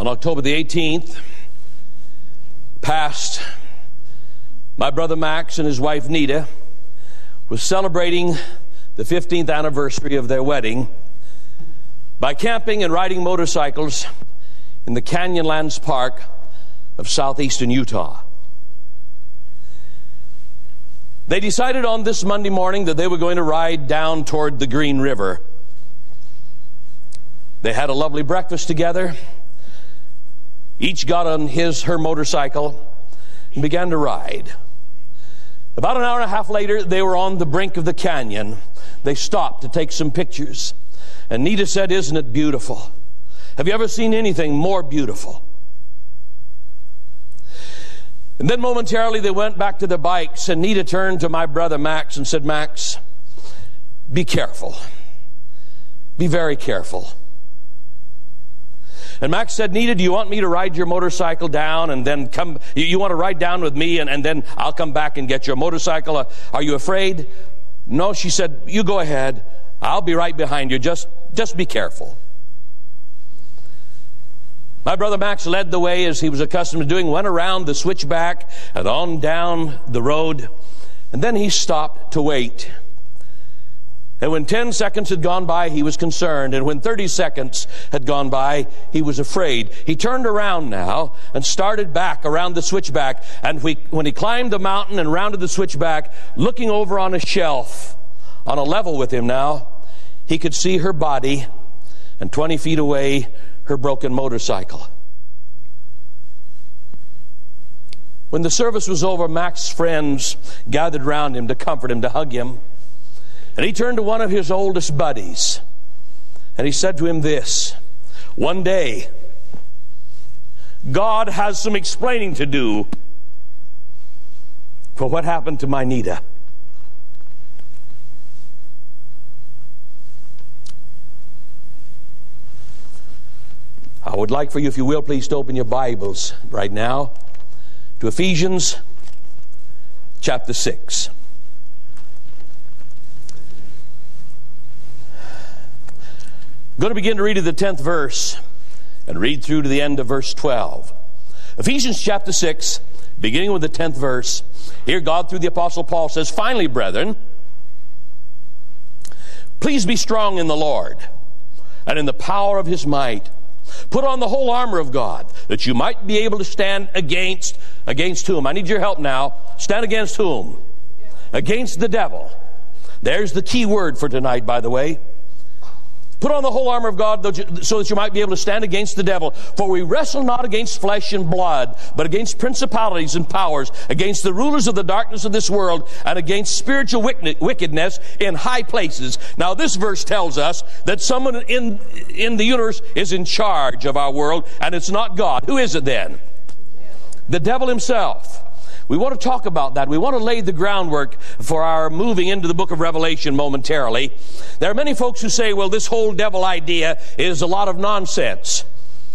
On October the 18th, past, my brother Max and his wife Nita was celebrating the 15th anniversary of their wedding by camping and riding motorcycles in the Canyonlands Park of southeastern Utah. They decided on this Monday morning that they were going to ride down toward the Green River. They had a lovely breakfast together. Each got on her motorcycle and began to ride. About an hour and a half later, they were on the brink of the canyon. They stopped to take some pictures. And Nita said, "Isn't it beautiful? Have you ever seen anything more beautiful?" And then momentarily they went back to their bikes, and Nita turned to my brother Max and said, "Max, be careful. Be very careful." And Max said, "Nita, do you want me to ride your motorcycle down and then come? You want to ride down with me and then I'll come back and get your motorcycle? Are you afraid?" "No," she said, "you go ahead. I'll be right behind you. Just be careful." My brother Max led the way, as he was accustomed to doing, went around the switchback and on down the road, and then he stopped to wait. And when 10 seconds had gone by, he was concerned. And when 30 seconds had gone by, he was afraid. He turned around now and started back around the switchback. And when he climbed the mountain and rounded the switchback, looking over on a shelf, on a level with him now, he could see her body, and 20 feet away, her broken motorcycle. When the service was over, Max's friends gathered round him to comfort him, to hug him. And he turned to one of his oldest buddies, and he said to him this: "One day, God has some explaining to do for what happened to my Nita." I would like for you, if you will, please to open your Bibles right now to Ephesians chapter 6. I'm going to begin to read at the 10th verse and read through to the end of verse 12. Ephesians chapter 6, beginning with the 10th verse. Here God, through the Apostle Paul, says, "Finally, brethren, please be strong in the Lord and in the power of his might. Put on the whole armor of God, that you might be able to stand against whom?" I need your help now. Stand against whom? Against the devil. There's the key word for tonight, by the way. Put on the whole armor of God so that you might be able to stand against the devil. "For we wrestle not against flesh and blood, but against principalities and powers, against the rulers of the darkness of this world, and against spiritual wickedness in high places." Now this verse tells us that someone in the universe is in charge of our world, and it's not God. Who is it then? The devil himself. We want to talk about that. We want to lay the groundwork for our moving into the book of Revelation momentarily. There are many folks who say, well, this whole devil idea is a lot of nonsense.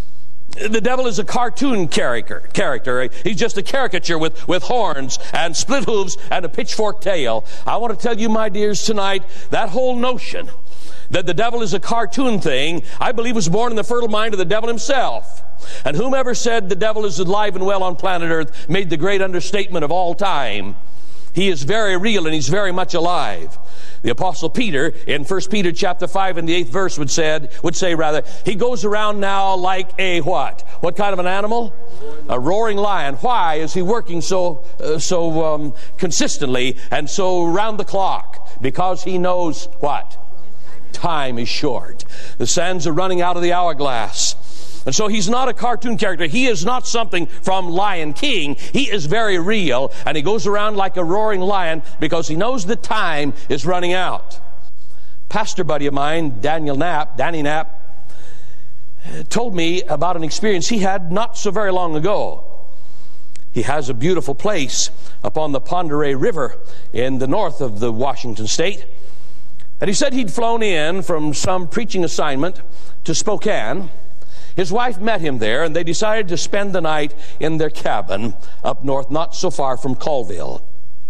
The devil is a cartoon character. He's just a caricature with horns and split hooves and a pitchfork tail. I want to tell you, my dears, tonight, that whole notion that the devil is a cartoon thing, I believe was born in the fertile mind of the devil himself. And whomever said the devil is alive and well on planet Earth made the great understatement of all time. He is very real and he's very much alive. The Apostle Peter, in 1 Peter chapter 5 and the 8th verse would say, he goes around now like a what? What kind of an animal? A roaring lion. Why is he working so consistently and so round the clock? Because he knows what? Time is short. The sands are running out of the hourglass. And so he's not a cartoon character. He is not something from Lion King. He is very real, and he goes around like a roaring lion because he knows the time is running out. Pastor buddy of mine, Danny Knapp, told me about an experience he had not so very long ago. He has a beautiful place upon the Pend Oreille River in the north of the Washington state. And he said he'd flown in from some preaching assignment to Spokane. His wife met him there, and they decided to spend the night in their cabin up north, not so far from Colville.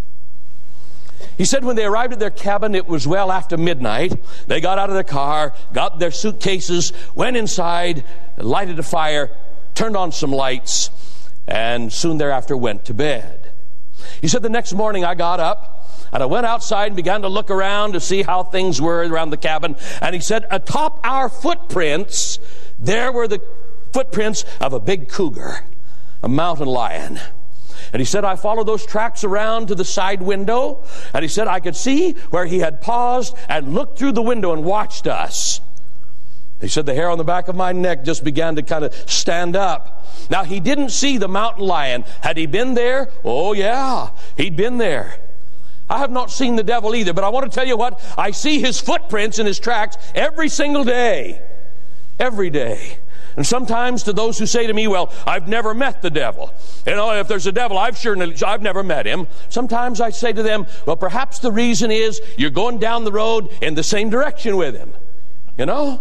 He said when they arrived at their cabin, it was well after midnight. They got out of their car, got their suitcases, went inside, lighted a fire, turned on some lights, and soon thereafter went to bed. He said, the next morning I got up, and I went outside and began to look around to see how things were around the cabin. And he said, atop our footprints, there were the footprints of a big cougar, a mountain lion. And he said, I followed those tracks around to the side window, and he said, I could see where he had paused and looked through the window and watched us. He said, the hair on the back of my neck just began to kind of stand up. Now, he didn't see the mountain lion. Had he been there? Oh, yeah, he'd been there. I have not seen the devil either, but I want to tell you what, I see his footprints and his tracks every single day. Every day. And sometimes to those who say to me, well, I've never met the devil. You know, if there's a devil, I've never met him. Sometimes I say to them, well, perhaps the reason is you're going down the road in the same direction with him. You know?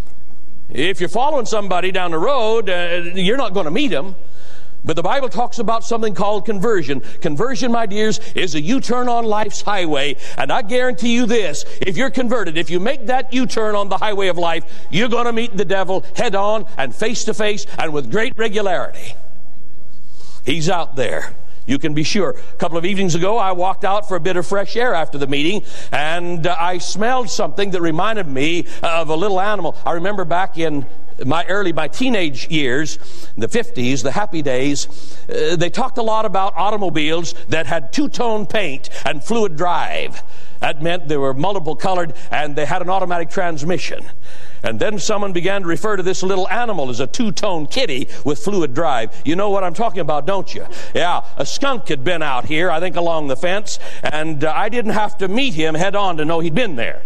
If you're following somebody down the road, you're not going to meet him. But the Bible talks about something called conversion. Conversion, my dears, is a U-turn on life's highway. And I guarantee you this, if you're converted, if you make that U-turn on the highway of life, you're going to meet the devil head on and face to face and with great regularity. He's out there. You can be sure. A couple of evenings ago, I walked out for a bit of fresh air after the meeting, and I smelled something that reminded me of a little animal. I remember back in my teenage years, the 50s, the happy days, they talked a lot about automobiles that had two-tone paint and fluid drive. That meant they were multiple colored and they had an automatic transmission. And then someone began to refer to this little animal as a two-tone kitty with fluid drive. You know what I'm talking about, don't you? Yeah, a skunk had been out here, I think along the fence, and I didn't have to meet him head on to know he'd been there.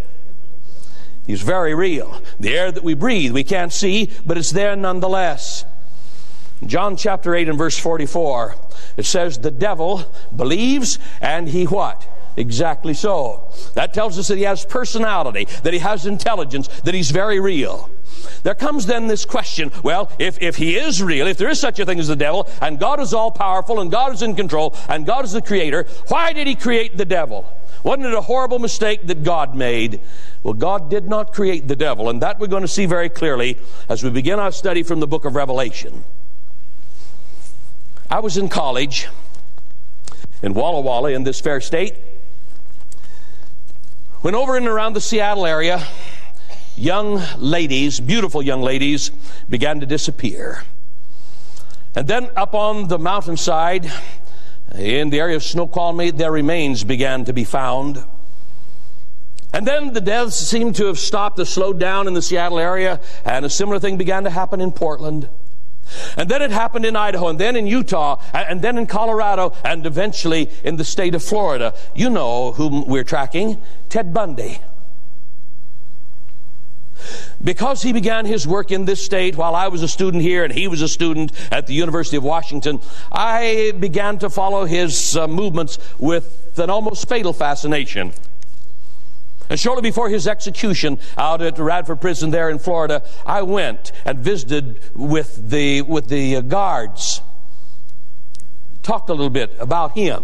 He's very real. The air that we breathe, we can't see, but it's there nonetheless. John chapter 8 and verse 44, it says, the devil believes, and he what? Exactly so. That tells us that he has personality, that he has intelligence, that he's very real. There comes then this question, well, if he is real, if there is such a thing as the devil, and God is all-powerful, and God is in control, and God is the creator, why did he create the devil? Wasn't it a horrible mistake that God made? Well, God did not create the devil, and that we're going to see very clearly as we begin our study from the book of Revelation. I was in college in Walla Walla in this fair state. When over and around the Seattle area, young ladies, beautiful young ladies, began to disappear. And then up on the mountainside, in the area of Snoqualmie, their remains began to be found. And then the deaths seemed to have stopped or slowed down in the Seattle area, and a similar thing began to happen in Portland. And then it happened in Idaho, and then in Utah, and then in Colorado, and eventually in the state of Florida. You know whom we're tracking, Ted Bundy. Because he began his work in this state while I was a student here and he was a student at the University of Washington, I began to follow his movements with an almost fatal fascination. And shortly before his execution out at Radford Prison there in Florida, I went and visited with the guards. Talked a little bit about him.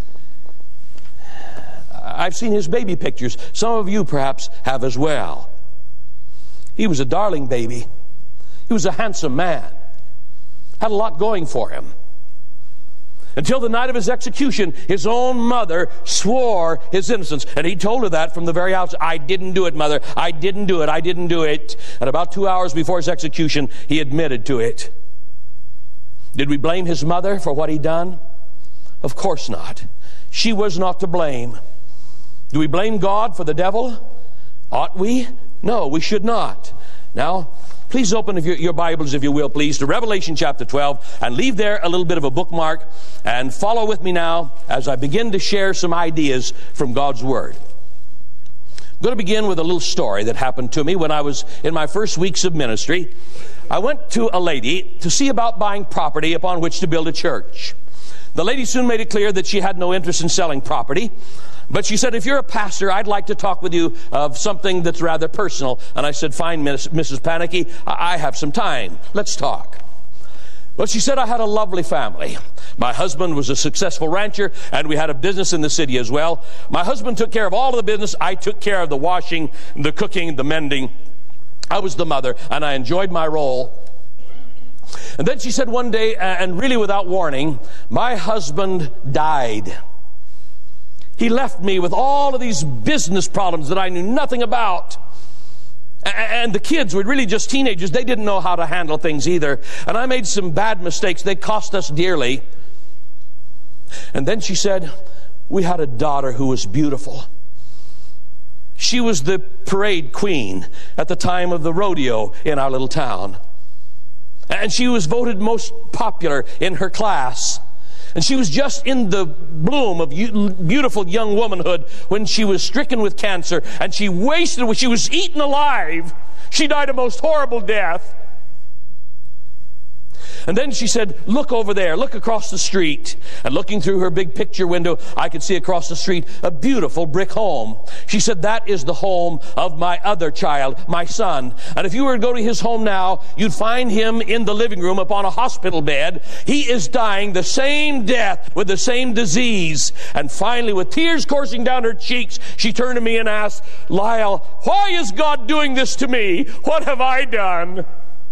I've seen his baby pictures. Some of you perhaps have as well. He was a darling baby. He was a handsome man. Had a lot going for him. Until the night of his execution, his own mother swore his innocence. And he told her that from the very outset. I didn't do it, mother. I didn't do it. I didn't do it. And about 2 hours before his execution, he admitted to it. Did we blame his mother for what he'd done? Of course not. She was not to blame. Do we blame God for the devil? Ought we? No, we should not. Now, please open your Bibles, if you will, please, to Revelation chapter 12, and leave there a little bit of a bookmark, and follow with me now as I begin to share some ideas from God's Word. I'm going to begin with a little story that happened to me when I was in my first weeks of ministry. I went to a lady to see about buying property upon which to build a church. The lady soon made it clear that she had no interest in selling property. But she said, if you're a pastor, I'd like to talk with you of something that's rather personal. And I said, fine, Mrs. Panicky, I have some time. Let's talk. Well, she said, I had a lovely family. My husband was a successful rancher, and we had a business in the city as well. My husband took care of all of the business. I took care of the washing, the cooking, the mending. I was the mother, and I enjoyed my role. And then she said one day, and really without warning, my husband died. He left me with all of these business problems that I knew nothing about. And the kids were really just teenagers. They didn't know how to handle things either. And I made some bad mistakes. They cost us dearly. And then she said, we had a daughter who was beautiful. She was the parade queen at the time of the rodeo in our little town. And she was voted most popular in her class. And she was just in the bloom of beautiful young womanhood when she was stricken with cancer. And she was eaten alive. She died a most horrible death. And then she said, look over there, look across the street. And looking through her big picture window, I could see across the street a beautiful brick home. She said, that is the home of my other child, my son. And if you were to go to his home now, you'd find him in the living room upon a hospital bed. He is dying the same death with the same disease. And finally, with tears coursing down her cheeks, she turned to me and asked, Lyle, why is God doing this to me? What have I done?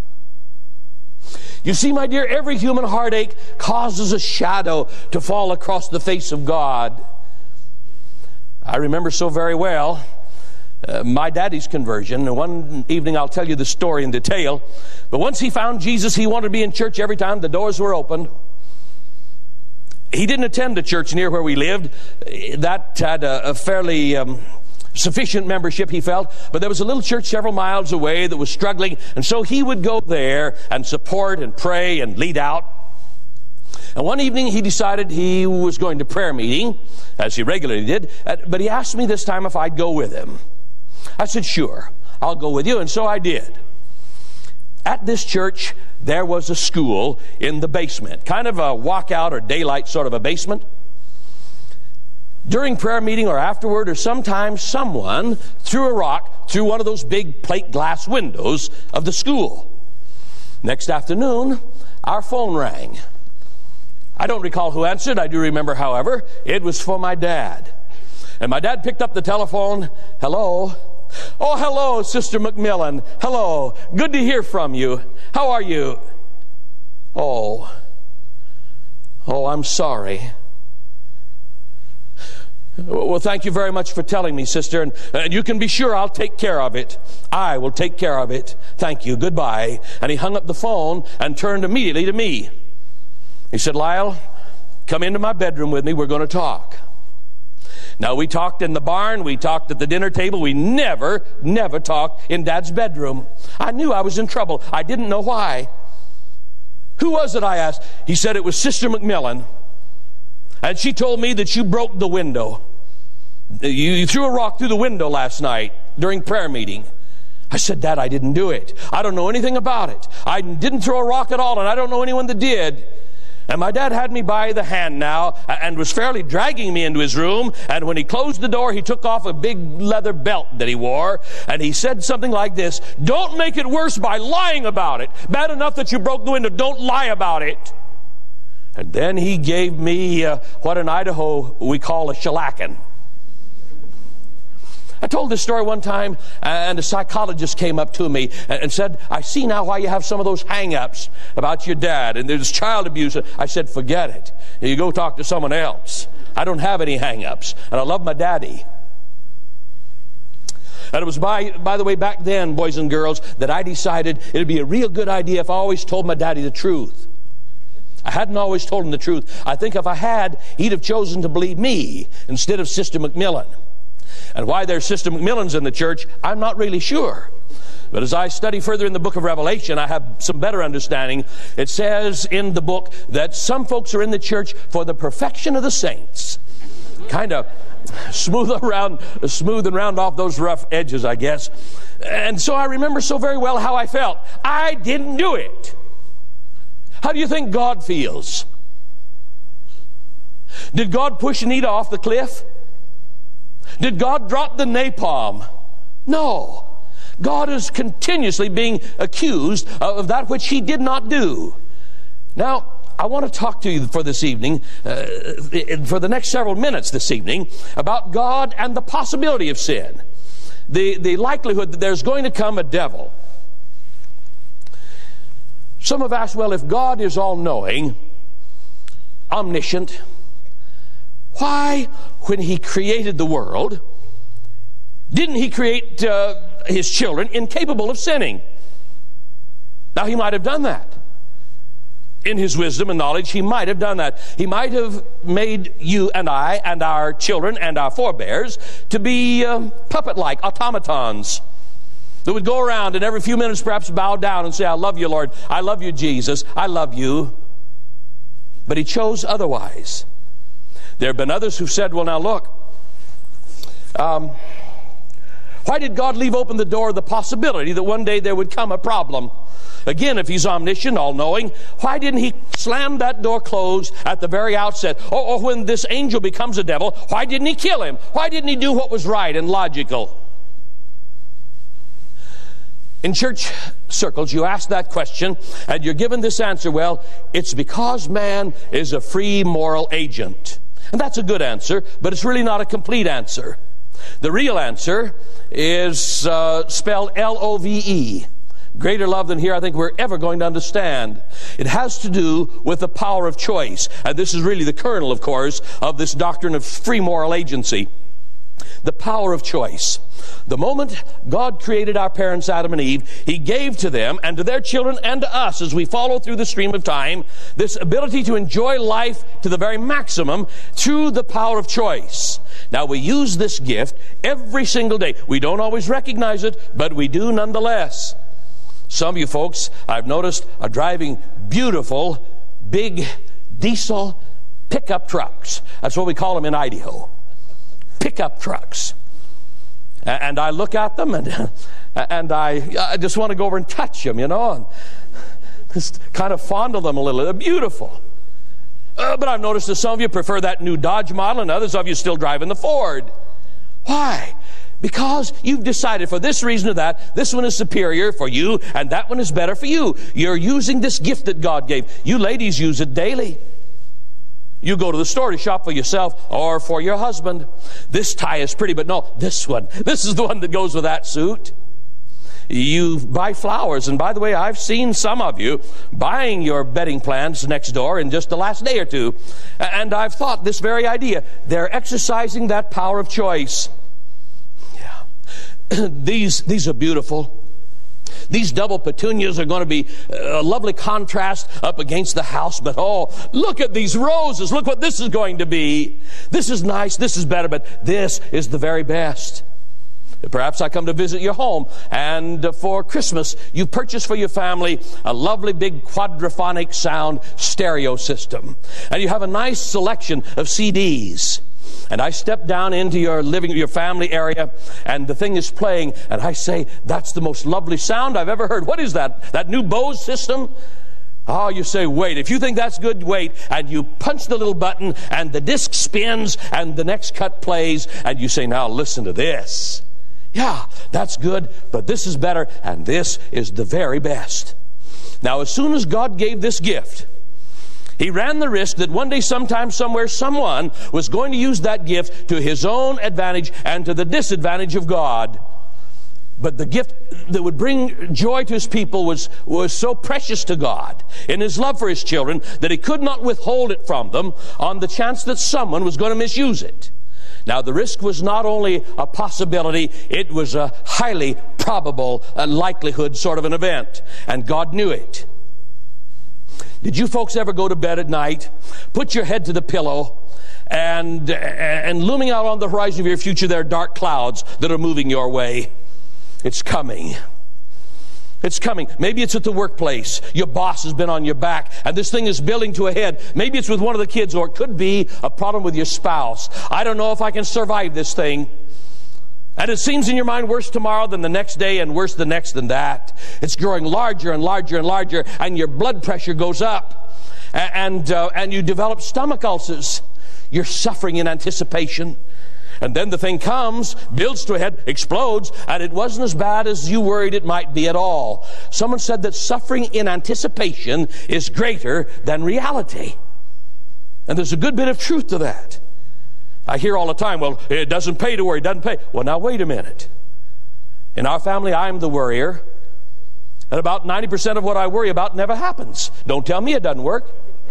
You see, my dear, every human heartache causes a shadow to fall across the face of God. I remember so very well my daddy's conversion. And one evening, I'll tell you the story in detail. But once he found Jesus, he wanted to be in church every time the doors were opened. He didn't attend a church near where we lived. That had a fairly sufficient membership, he felt, but there was a little church several miles away that was struggling, and so he would go there and support and pray and lead out. And one evening he decided he was going to prayer meeting, as he regularly did, but he asked me this time if I'd go with him. I said, sure, I'll go with you, and so I did. At this church, there was a school in the basement, kind of a walkout or daylight sort of a basement. During prayer meeting or afterward or sometimes someone threw a rock through one of those big plate glass windows of the school. Next afternoon, our phone rang. I don't recall who answered. I do remember, however, it was for my dad. And my dad picked up the telephone. Hello? Oh, hello, Sister McMillan. Hello. Good to hear from you. How are you? Oh, I'm sorry. Well, thank you very much for telling me, sister, and you can be sure I'll take care of it. I will take care of it. Thank you. Goodbye. And he hung up the phone and turned immediately to me. He said, Lyle, come into my bedroom with me. We're going to talk. Now, we talked in the barn. We talked at the dinner table. We never talked in Dad's bedroom. I knew I was in trouble. I didn't know why. Who was it, I asked? He said it was Sister McMillan. And she told me that you broke the window. You threw a rock through the window last night during prayer meeting. I said, Dad, I didn't do it. I don't know anything about it. I didn't throw a rock at all, and I don't know anyone that did. And my dad had me by the hand now and was fairly dragging me into his room. And when he closed the door, he took off a big leather belt that he wore. And he said something like this, don't make it worse by lying about it. Bad enough that you broke the window. Don't lie about it. And then he gave me what in Idaho we call a shellacking. I told this story one time, and a psychologist came up to me and said, I see now why you have some of those hang-ups about your dad, and there's child abuse. I said, forget it. You go talk to someone else. I don't have any hang-ups, and I love my daddy. And it was, by the way, back then, boys and girls, that I decided it would be a real good idea if I always told my daddy the truth. I hadn't always told him the truth. I think if I had, he'd have chosen to believe me instead of Sister McMillan. And why there's Sister McMillans in the church, I'm not really sure. But as I study further in the book of Revelation, I have some better understanding. It says in the book that some folks are in the church for the perfection of the saints. Kind of smooth and round off those rough edges, I guess. And so I remember so very well how I felt. I didn't do it. How do you think God feels? Did God push Anita off the cliff? Did God drop the napalm? No. God is continuously being accused of that which he did not do. Now, I want to talk to you for this evening, for the next several minutes this evening, about God and the possibility of sin. The likelihood that there's going to come a devil. Some have asked, well, if God is all-knowing, omniscient, why, when He created the world, didn't He create His children incapable of sinning? Now, He might have done that. In His wisdom and knowledge, He might have done that. He might have made you and I and our children and our forebears to be puppet-like automatons that would go around and every few minutes perhaps bow down and say, I love you, Lord. I love you, Jesus. I love you. But He chose otherwise. There have been others who've said, well, now look, why did God leave open the door of the possibility that one day there would come a problem? Again, if He's omniscient, all-knowing, why didn't He slam that door closed at the very outset? Or when this angel becomes a devil, why didn't He kill him? Why didn't He do what was right and logical? In church circles, you ask that question, and you're given this answer, well, it's because man is a free moral agent. And that's a good answer, but it's really not a complete answer. The real answer is spelled L-O-V-E. Greater love than here I think we're ever going to understand. It has to do with the power of choice. And this is really the kernel, of course, of this doctrine of free moral agency. The power of choice. The moment God created our parents, Adam and Eve, He gave to them and to their children and to us, as we follow through the stream of time, this ability to enjoy life to the very maximum through the power of choice. Now, we use this gift every single day. We don't always recognize it, but we do nonetheless. Some of you folks, I've noticed, are driving beautiful, big diesel pickup trucks. That's what we call them in Idaho. Pickup trucks. And I look at them and I just want to go over and touch them, you know, and just kind of fondle them a little. They're beautiful. But I've noticed that some of you prefer that new Dodge model and others of you still driving the Ford. Why? Because you've decided for this reason or that, this one is superior for you and that one is better for you. You're using this gift that God gave. You ladies use it daily. You go to the store to shop for yourself or for your husband. This tie is pretty, but no, this one. This is the one that goes with that suit. You buy flowers, and by the way, I've seen some of you buying your bedding plants next door in just the last day or two. And I've thought this very idea. They're exercising that power of choice. Yeah. These are beautiful. These double petunias are going to be a lovely contrast up against the house. But oh, look at these roses. Look what this is going to be. This is nice. This is better. But this is the very best. Perhaps I come to visit your home, and for Christmas, you purchase for your family a lovely big quadraphonic sound stereo system. And you have a nice selection of CDs. And I step down into your family area, and the thing is playing, and I say, that's the most lovely sound I've ever heard. What is that? That new Bose system? Oh, you say, wait. If you think that's good, wait. And you punch the little button, and the disc spins, and the next cut plays, and you say, now listen to this. Yeah, that's good, but this is better, and this is the very best. Now, as soon as God gave this gift, He ran the risk that one day, sometime, somewhere, someone was going to use that gift to his own advantage and to the disadvantage of God. But the gift that would bring joy to His people was so precious to God in His love for His children that He could not withhold it from them on the chance that someone was going to misuse it. Now, the risk was not only a possibility, it was a highly probable likelihood sort of an event. And God knew it. Did you folks ever go to bed at night, put your head to the pillow, and looming out on the horizon of your future, there are dark clouds that are moving your way? It's coming. It's coming. Maybe it's at the workplace. Your boss has been on your back, and this thing is building to a head. Maybe it's with one of the kids, or it could be a problem with your spouse. I don't know if I can survive this thing. And it seems in your mind worse tomorrow than the next day, and worse the next than that. It's growing larger and larger and larger, and your blood pressure goes up. And you develop stomach ulcers. You're suffering in anticipation. And then the thing comes, builds to a head, explodes, and it wasn't as bad as you worried it might be at all. Someone said that suffering in anticipation is greater than reality. And there's a good bit of truth to that. I hear all the time, well, it doesn't pay to worry, it doesn't pay. Well, now wait a minute. In our family, I'm the worrier. And about 90% of what I worry about never happens. Don't tell me it doesn't work.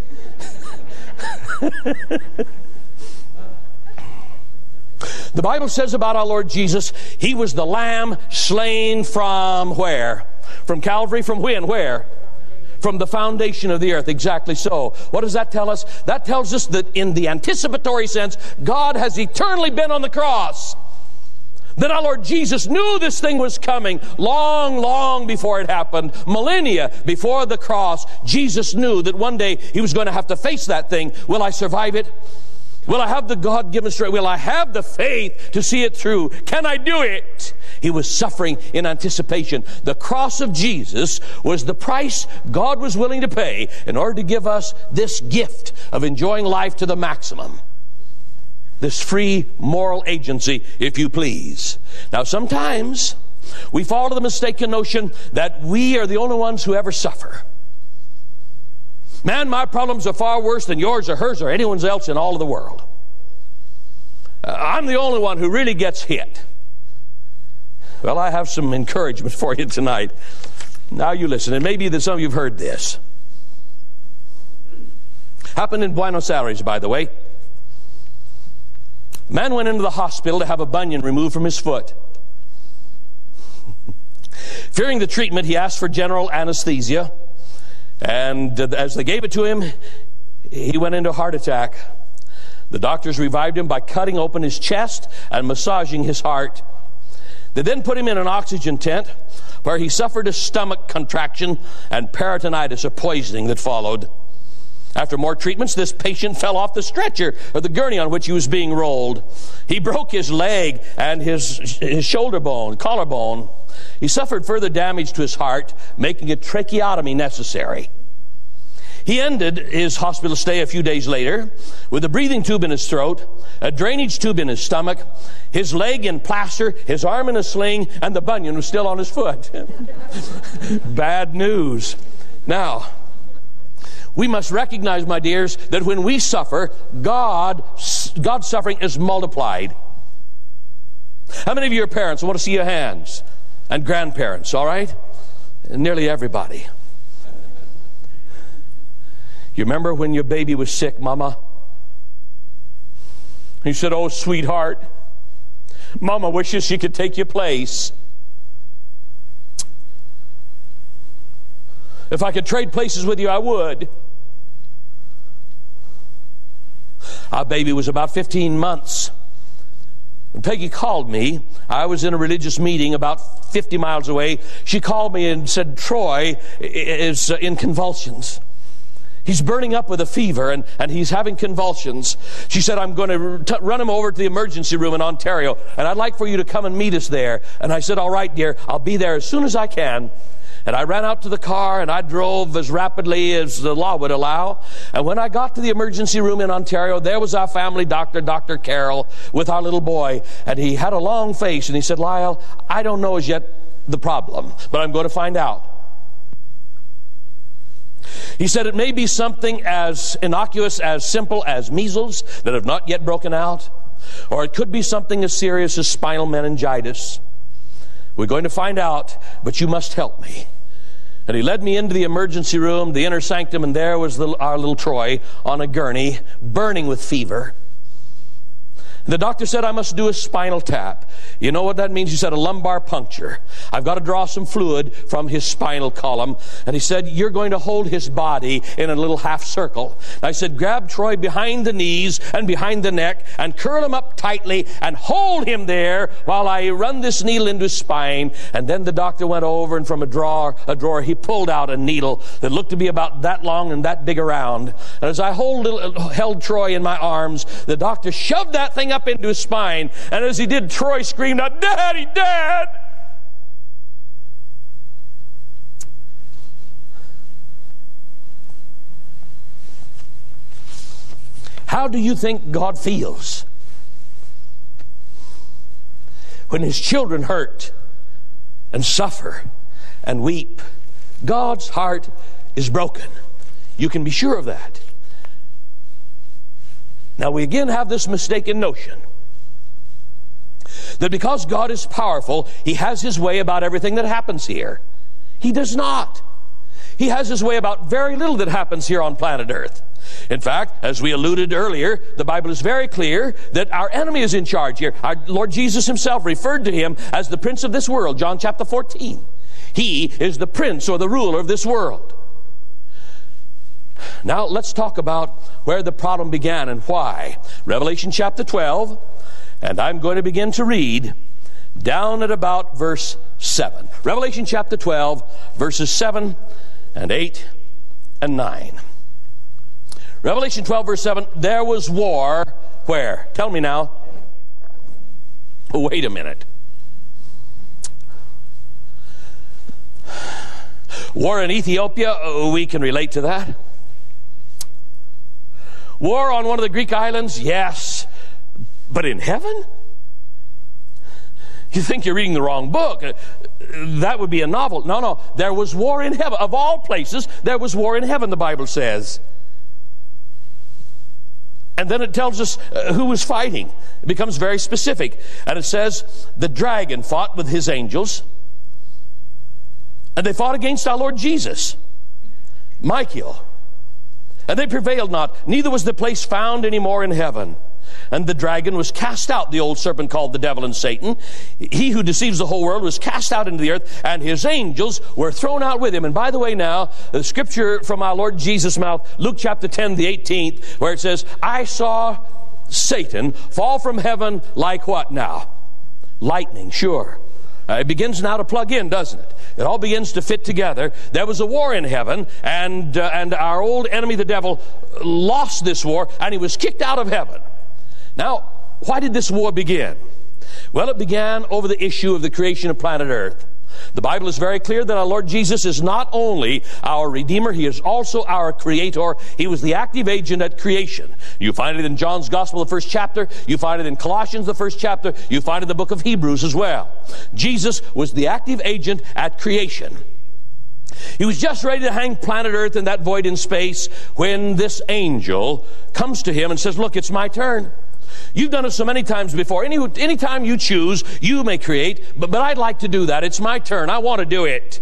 The Bible says about our Lord Jesus, He was the Lamb slain from where? From Calvary. From when? Where? From the foundation of the earth. Exactly so. What does that tell us? That tells us that in the anticipatory sense, God has eternally been on the cross. That our Lord Jesus knew this thing was coming long, long before it happened. Millennia before the cross, Jesus knew that one day He was going to have to face that thing. Will I survive it? Will I have the God-given strength? Will I have the faith to see it through? Can I do it? He was suffering in anticipation. The cross of Jesus was the price God was willing to pay in order to give us this gift of enjoying life to the maximum. This free moral agency, if you please. Now, sometimes we fall to the mistaken notion that we are the only ones who ever suffer. Man, my problems are far worse than yours or hers or anyone else in all of the world. I'm the only one who really gets hit. Well, I have some encouragement for you tonight. Now you listen, and maybe that some of you have heard this. Happened in Buenos Aires, by the way. A man went into the hospital to have a bunion removed from his foot. Fearing the treatment, he asked for general anesthesia. And as they gave it to him, he went into a heart attack. The doctors revived him by cutting open his chest and massaging his heart. They then put him in an oxygen tent where he suffered a stomach contraction and peritonitis, a poisoning that followed. After more treatments, this patient fell off the stretcher or the gurney on which he was being rolled. He broke his leg and his shoulder bone, collarbone. He suffered further damage to his heart, making a tracheotomy necessary. He ended his hospital stay a few days later with a breathing tube in his throat, a drainage tube in his stomach, his leg in plaster, his arm in a sling, and the bunion was still on his foot. Bad news. Now, we must recognize, my dears, that when we suffer, God's suffering is multiplied. How many of you are parents? I want to see your hands. And grandparents, all right? Nearly everybody. You remember when your baby was sick, Mama? You said, "Oh, sweetheart, Mama wishes she could take your place. If I could trade places with you, I would." Our baby was about 15 months. When Peggy called me, I was in a religious meeting about 50 miles away. She called me and said, "Troy is in convulsions. He's burning up with a fever and he's having convulsions." She said, "I'm going to run him over to the emergency room in Ontario, and I'd like for you to come and meet us there." And I said, "All right, dear, I'll be there as soon as I can." And I ran out to the car and I drove as rapidly as the law would allow. And when I got to the emergency room in Ontario, there was our family doctor, Dr. Carroll, with our little boy. And he had a long face and he said, "Lyle, I don't know as yet the problem, but I'm going to find out." He said, "It may be something as innocuous, as simple as measles that have not yet broken out, or it could be something as serious as spinal meningitis. We're going to find out, but you must help me." And he led me into the emergency room, the inner sanctum, and there was our little Troy on a gurney, burning with fever. The doctor said I must do a spinal tap. You know what that means? He said a lumbar puncture. I've got to draw some fluid from his spinal column. And he said, "You're going to hold his body in a little half circle." And I said, "Grab Troy behind the knees and behind the neck and curl him up tightly and hold him there while I run this needle into his spine." And then the doctor went over and from a drawer he pulled out a needle that looked to be about that long and that big around. And as I held Troy in my arms, the doctor shoved that thing up into his spine, and as he did, Troy screamed out, "Daddy, Dad!" How do you think God feels when His children hurt and suffer and weep? God's heart is broken. You can be sure of that. Now we again have this mistaken notion that because God is powerful, He has His way about everything that happens here. He does not. He has his way about very little that happens here on planet Earth. In fact, as we alluded earlier, the Bible is very clear that our enemy is in charge here. Our Lord Jesus himself referred to him as the prince of this world, John chapter 14. He is the prince or the ruler of this world. Now, let's talk about where the problem began and why. Revelation chapter 12, and I'm going to begin to read down at about verse 7. Revelation chapter 12, verses 7 and 8 and 9. Revelation 12, verse 7, there was war, where? Tell me now. Oh, wait a minute. War in Ethiopia, we can relate to that. War on one of the Greek islands, yes. But in heaven? You think you're reading the wrong book. That would be a novel. No. There was war in heaven. Of all places, there was war in heaven, the Bible says. And then it tells us who was fighting. It becomes very specific. And it says, the dragon fought with his angels. And they fought against our Lord Jesus, Michael. And they prevailed not, neither was the place found any more in heaven. And the dragon was cast out, the old serpent called the devil and Satan. He who deceives the whole world was cast out into the earth, and his angels were thrown out with him. And by the way now, the scripture from our Lord Jesus' mouth, Luke chapter 10, the 18th, where it says, I saw Satan fall from heaven like what now? Lightning, sure. It begins now to plug in, doesn't it? It all begins to fit together. There was a war in heaven, and our old enemy, the devil, lost this war, and he was kicked out of heaven. Now, why did this war begin? Well, it began over the issue of the creation of planet Earth. The Bible is very clear that our Lord Jesus is not only our Redeemer, He is also our Creator. He was the active agent at creation. You find it in John's Gospel, the first chapter. You find it in Colossians, the first chapter. You find it in the book of Hebrews as well. Jesus was the active agent at creation. He was just ready to hang planet Earth in that void in space when this angel comes to him and says, look, it's my turn. You've done it so many times before. Any time you choose, you may create, but I'd like to do that. It's my turn. I want to do it.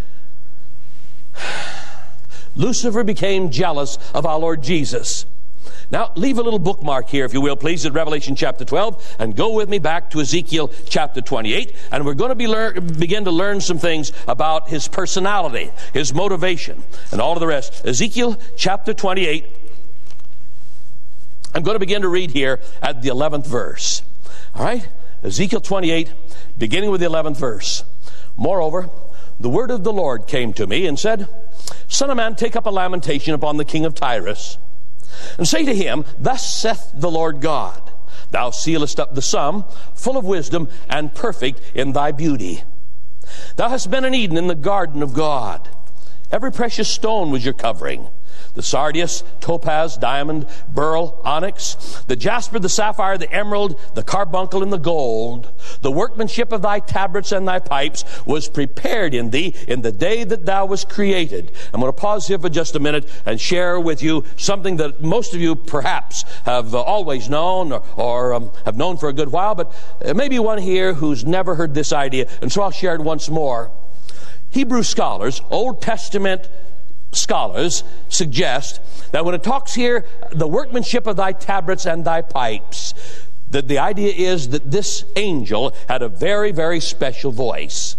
Lucifer became jealous of our Lord Jesus. Now, leave a little bookmark here, if you will, please, at Revelation chapter 12, and go with me back to Ezekiel chapter 28, and we're going to begin to learn some things about his personality, his motivation, and all of the rest. Ezekiel chapter 28. I'm going to begin to read here at the 11th verse. All right? Ezekiel 28, beginning with the 11th verse. Moreover, the word of the Lord came to me and said, Son of man, take up a lamentation upon the king of Tyrus, and say to him, Thus saith the Lord God, Thou sealest up the sum, full of wisdom, and perfect in thy beauty. Thou hast been in Eden in the garden of God. Every precious stone was your covering. The sardius, topaz, diamond, beryl, onyx, the jasper, the sapphire, the emerald, the carbuncle, and the gold. The workmanship of thy tabrets and thy pipes was prepared in thee in the day that thou was created. I'm going to pause here for just a minute and share with you something that most of you perhaps have always known or have known for a good while, but maybe one here who's never heard this idea, and so I'll share it once more. Hebrew scholars, Old Testament scholars, suggest that when it talks here, the workmanship of thy tabrets and thy pipes, that the idea is that this angel had a very, very special voice.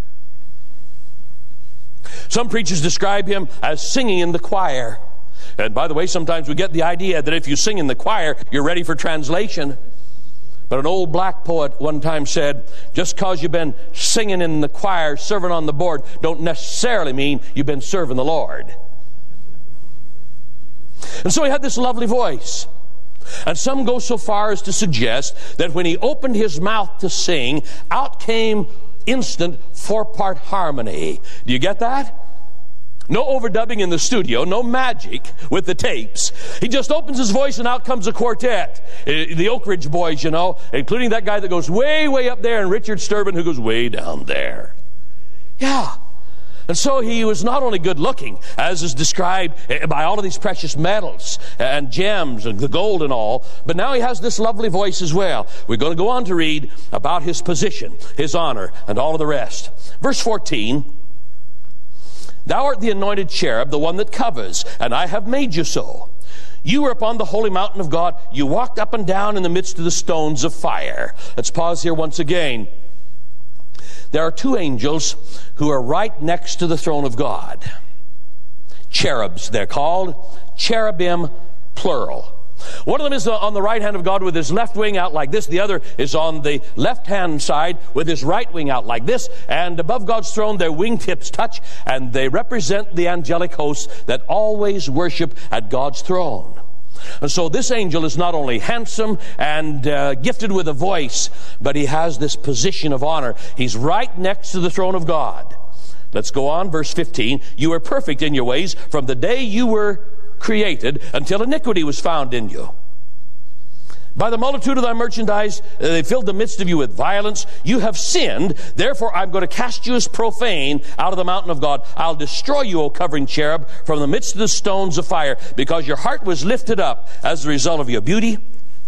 Some preachers describe him as singing in the choir. And by the way, sometimes we get the idea that if you sing in the choir, you're ready for translation. But an old black poet one time said, just because you've been singing in the choir, serving on the board, don't necessarily mean you've been serving the Lord. And so he had this lovely voice. And some go so far as to suggest that when he opened his mouth to sing, out came instant four-part harmony. Do you get that? No overdubbing in the studio, no magic with the tapes. He just opens his voice and out comes a quartet. The Oak Ridge Boys, you know, including that guy that goes way, way up there, and Richard Sturban who goes way down there. Yeah. And so he was not only good looking, as is described by all of these precious metals and gems and the gold and all, but now he has this lovely voice as well. We're going to go on to read about his position, his honor, and all of the rest. Verse 14, Thou art the anointed cherub, the one that covers, and I have made you so. You were upon the holy mountain of God. You walked up and down in the midst of the stones of fire. Let's pause here once again. There are two angels who are right next to the throne of God. Cherubs, they're called. Cherubim, plural. One of them is on the right hand of God with his left wing out like this. The other is on the left hand side with his right wing out like this. And above God's throne, their wingtips touch, and they represent the angelic hosts that always worship at God's throne. And so this angel is not only handsome and gifted with a voice, but he has this position of honor. He's right next to the throne of God. Let's go on, verse 15. You are perfect in your ways from the day you were created until iniquity was found in you. By the multitude of thy merchandise, they filled the midst of you with violence. You have sinned. Therefore, I'm going to cast you as profane out of the mountain of God. I'll destroy you, O covering cherub, from the midst of the stones of fire, because your heart was lifted up as a result of your beauty.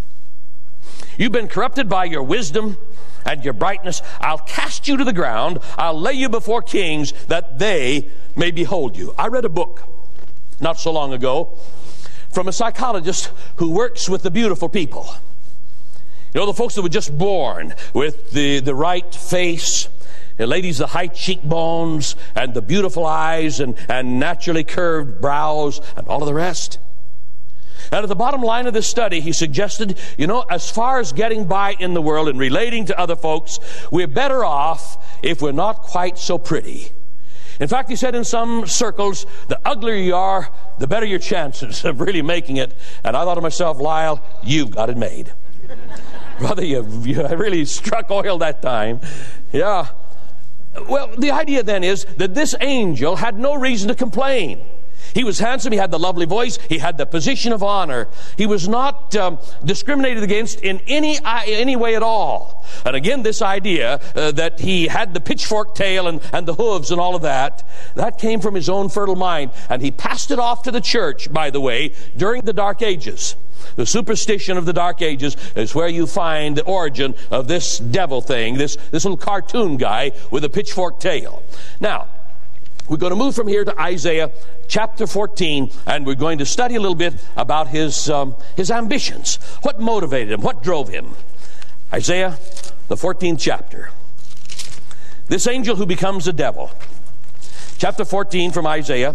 You've been corrupted by your wisdom and your brightness. I'll cast you to the ground. I'll lay you before kings that they may behold you. I read a book not so long ago from a psychologist who works with the beautiful people. You know, the folks that were just born with the right face, the ladies, the high cheekbones and the beautiful eyes and naturally curved brows and all of the rest. And at the bottom line of this study, he suggested, you know, as far as getting by in the world and relating to other folks, we're better off if we're not quite so pretty. In fact, he said in some circles, the uglier you are, the better your chances of really making it. And I thought to myself, Lyle, you've got it made. Brother, you really struck oil that time. Yeah. Well, the idea then is that this angel had no reason to complain. He was handsome, he had the lovely voice, he had the position of honor. He was not discriminated against in any way at all. And again, this idea that he had the pitchfork tail and the hooves and all of that came from his own fertile mind. And he passed it off to the church, by the way, during the Dark Ages. The superstition of the Dark Ages is where you find the origin of this devil thing, this little cartoon guy with a pitchfork tail. Now, we're going to move from here to Isaiah chapter 14, and we're going to study a little bit about his ambitions. What motivated him? What drove him? Isaiah, the 14th chapter. This angel who becomes a devil. Chapter 14 from Isaiah.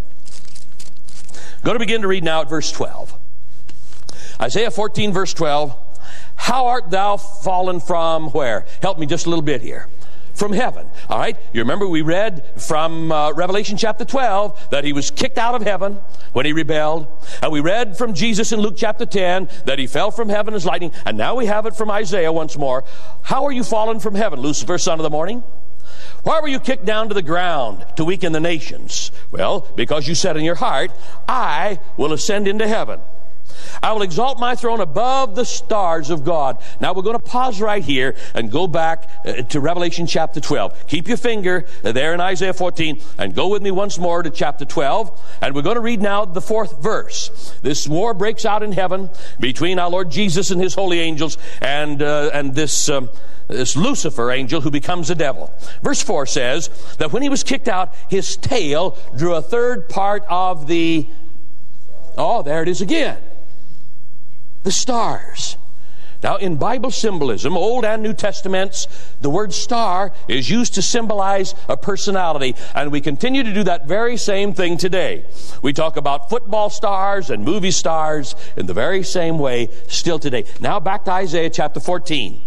I'm going to begin to read now at verse 12. Isaiah 14, verse 12. How art thou fallen from where? Help me just a little bit here. From heaven. All right. You remember we read from Revelation chapter 12 that he was kicked out of heaven when he rebelled. And we read from Jesus in Luke chapter 10 that he fell from heaven as lightning. And now we have it from Isaiah once more. How are you fallen from heaven, Lucifer, son of the morning? Why were you kicked down to the ground to weaken the nations? Well, because you said in your heart, I will ascend into heaven. I will exalt my throne above the stars of God. Now we're going to pause right here and go back to Revelation chapter 12. Keep your finger there in Isaiah 14 and go with me once more to chapter 12. And we're going to read now the 4th verse. This war breaks out in heaven between our Lord Jesus and his holy angels and this Lucifer angel who becomes a devil. Verse 4 says that when he was kicked out, his tail drew a third part of the... Oh, there it is again. The stars. Now, in Bible symbolism, Old and New Testaments, the word star is used to symbolize a personality, and we continue to do that very same thing today. We talk about football stars and movie stars in the very same way still today. Now, back to Isaiah chapter 14.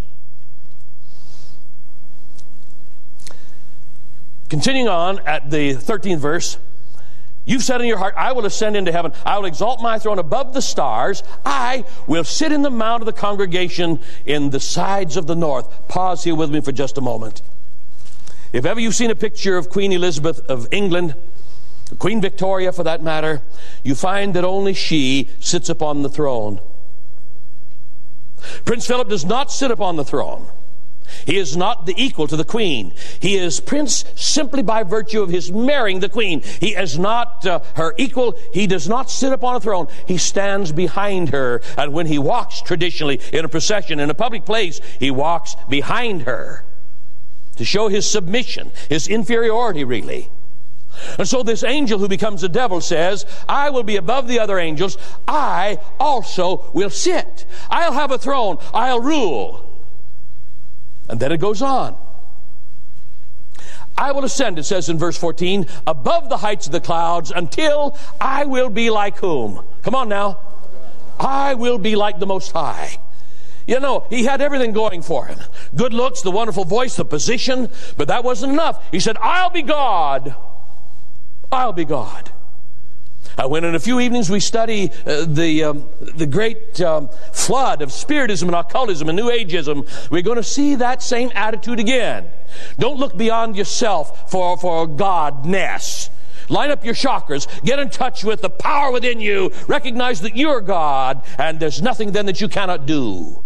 Continuing on at the 13th verse, you've said in your heart, I will ascend into heaven. I will exalt my throne above the stars. I will sit in the mount of the congregation in the sides of the north. Pause here with me for just a moment. If ever you've seen a picture of Queen Elizabeth of England, Queen Victoria for that matter, you find that only she sits upon the throne. Prince Philip does not sit upon the throne. He is not the equal to the queen. He is prince simply by virtue of his marrying the queen. He is not her equal. He does not sit upon a throne. He stands behind her. And when he walks traditionally in a procession, in a public place, he walks behind her to show his submission, his inferiority really. And so this angel who becomes a devil says, I will be above the other angels. I also will sit. I'll have a throne. I'll rule. And then it goes on. I will ascend, it says in verse 14, above the heights of the clouds until I will be like whom? Come on now. I will be like the Most High. You know, he had everything going for him. Good looks, the wonderful voice, the position. But that wasn't enough. He said, I'll be God. I'll be God. When in a few evenings we study the great flood of Spiritism and occultism and New Ageism, we're going to see that same attitude again. Don't look beyond yourself for Godness. Line up your chakras. Get in touch with the power within you. Recognize that you're God, and there's nothing then that you cannot do.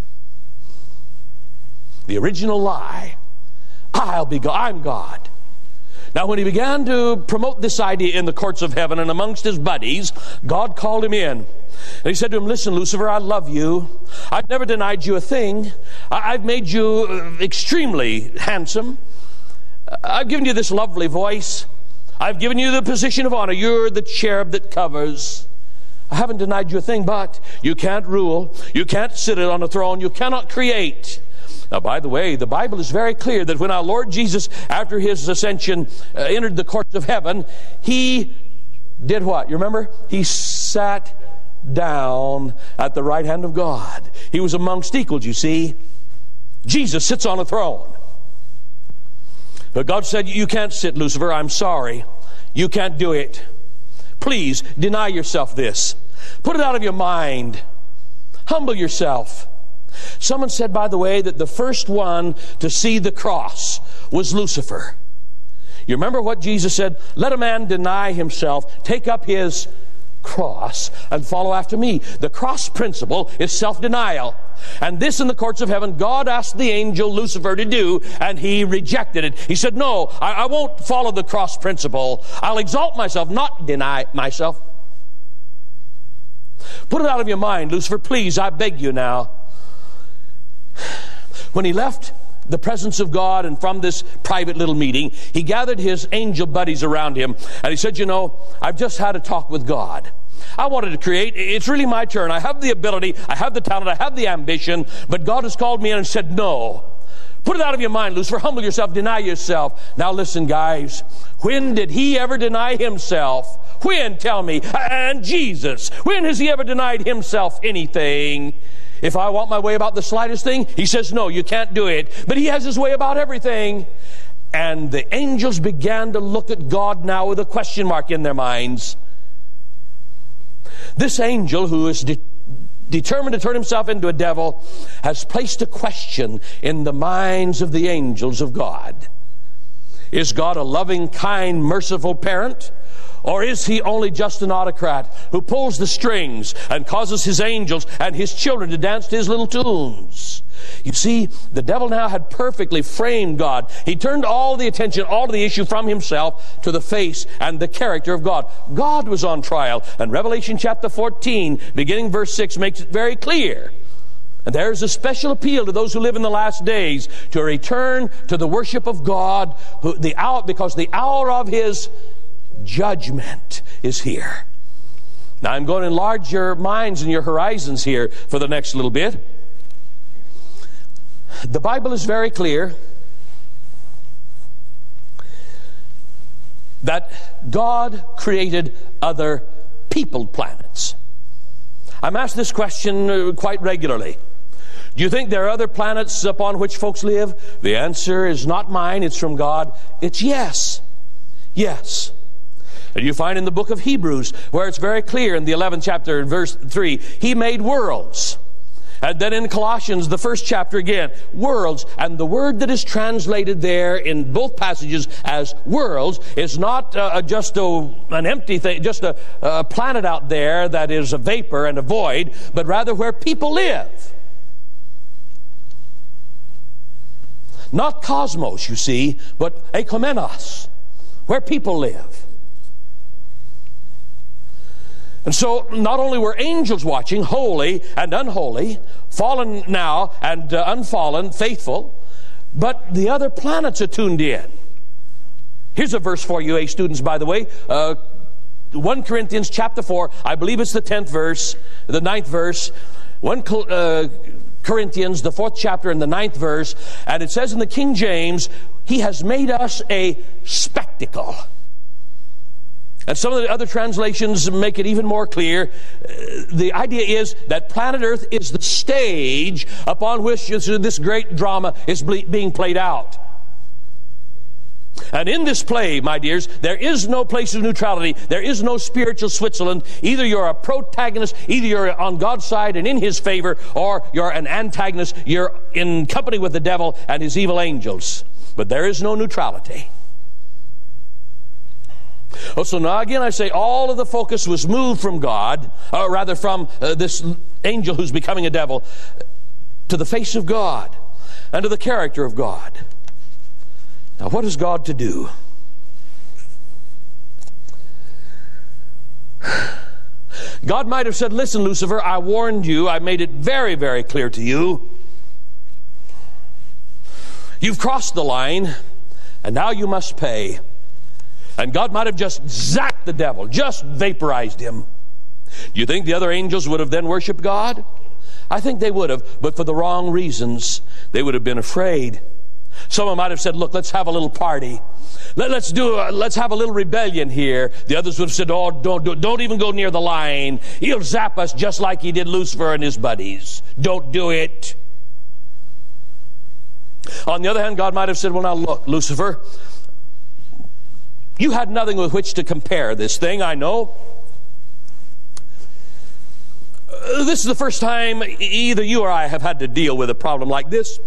The original lie. I'll be God. I'm God. Now, when he began to promote this idea in the courts of heaven and amongst his buddies, God called him in. And he said to him, listen, Lucifer, I love you. I've never denied you a thing. I've made you extremely handsome. I've given you this lovely voice. I've given you the position of honor. You're the cherub that covers. I haven't denied you a thing, but you can't rule. You can't sit on a throne. You cannot create. Now, by the way, the Bible is very clear that when our Lord Jesus, after his ascension, entered the courts of heaven, he did what? You remember? He sat down at the right hand of God. He was amongst equals, you see. Jesus sits on a throne. But God said, you can't sit, Lucifer. I'm sorry. You can't do it. Please, deny yourself this. Put it out of your mind. Humble yourself. Someone said, by the way, that the first one to see the cross was Lucifer. You remember what Jesus said? Let a man deny himself, take up his cross, and follow after me. The cross principle is self-denial. And this in the courts of heaven, God asked the angel Lucifer to do, and he rejected it. He said, no, I won't follow the cross principle. I'll exalt myself, not deny myself. Put it out of your mind, Lucifer, please, I beg you now. When he left the presence of God and from this private little meeting, he gathered his angel buddies around him, and he said, you know, I've just had a talk with God. I wanted to create. It's really my turn. I have the ability, I have the talent, I have the ambition, but God has called me in and said, no. Put it out of your mind, Lucifer. Humble yourself, deny yourself. Now listen, guys. When did he ever deny himself? When? Tell me. And Jesus. When has he ever denied himself anything? If I want my way about the slightest thing, he says, no, you can't do it. But he has his way about everything. And the angels began to look at God now with a question mark in their minds. This angel, who is determined to turn himself into a devil, has placed a question in the minds of the angels of God. Is God a loving, kind, merciful parent? Or is he only just an autocrat who pulls the strings and causes his angels and his children to dance to his little tunes? You see, the devil now had perfectly framed God. He turned all the attention, all of the issue from himself to the face and the character of God. God was on trial. And Revelation chapter 14, beginning verse 6, makes it very clear. And there's a special appeal to those who live in the last days to return to the worship of God, because the hour of his judgment is here. Now I'm going to enlarge your minds and your horizons here for the next little bit. The Bible is very clear that God created other peopled planets. I'm asked this question quite regularly. Do you think there are other planets upon which folks live? The answer is not mine, it's from God. It's yes. Yes. And you find in the book of Hebrews, where it's very clear in the 11th chapter, verse 3, he made worlds. And then in Colossians, the first chapter again, worlds. And the word that is translated there in both passages as worlds is not just an empty thing, just a planet out there that is a vapor and a void, but rather where people live. Not cosmos, you see, but eikomenos, where people live. And so not only were angels watching, holy and unholy, fallen now and unfallen, faithful, but the other planets are tuned in. Here's a verse for you, students, by the way. 1 Corinthians chapter 4, I believe it's the 10th verse, the 9th verse. 1 Corinthians, the 4th chapter and the 9th verse. And it says in the King James, He has made us a spectacle. And some of the other translations make it even more clear. The idea is that planet Earth is the stage upon which this great drama is being played out. And in this play, my dears, there is no place of neutrality. There is no spiritual Switzerland. Either you're a protagonist, either you're on God's side and in His favor, or you're an antagonist. You're in company with the devil and his evil angels. But there is no neutrality. Oh, so now again I say all of the focus was moved from God, or rather from this angel who's becoming a devil, to the face of God and to the character of God. Now what is God to do? God might have said, listen, Lucifer, I warned you. I made it very, very clear to you. You've crossed the line, and now you must pay. And God might have just zapped the devil, just vaporized him. Do you think the other angels would have then worshiped God? I think they would have, but for the wrong reasons. They would have been afraid. Someone might have said, look, let's have a little party. Let's have a little rebellion here. The others would have said, oh, don't even go near the line. He'll zap us just like he did Lucifer and his buddies. Don't do it. On the other hand, God might have said, well, now look, Lucifer, you had nothing with which to compare this thing, I know. This is the first time either you or I have had to deal with a problem like this.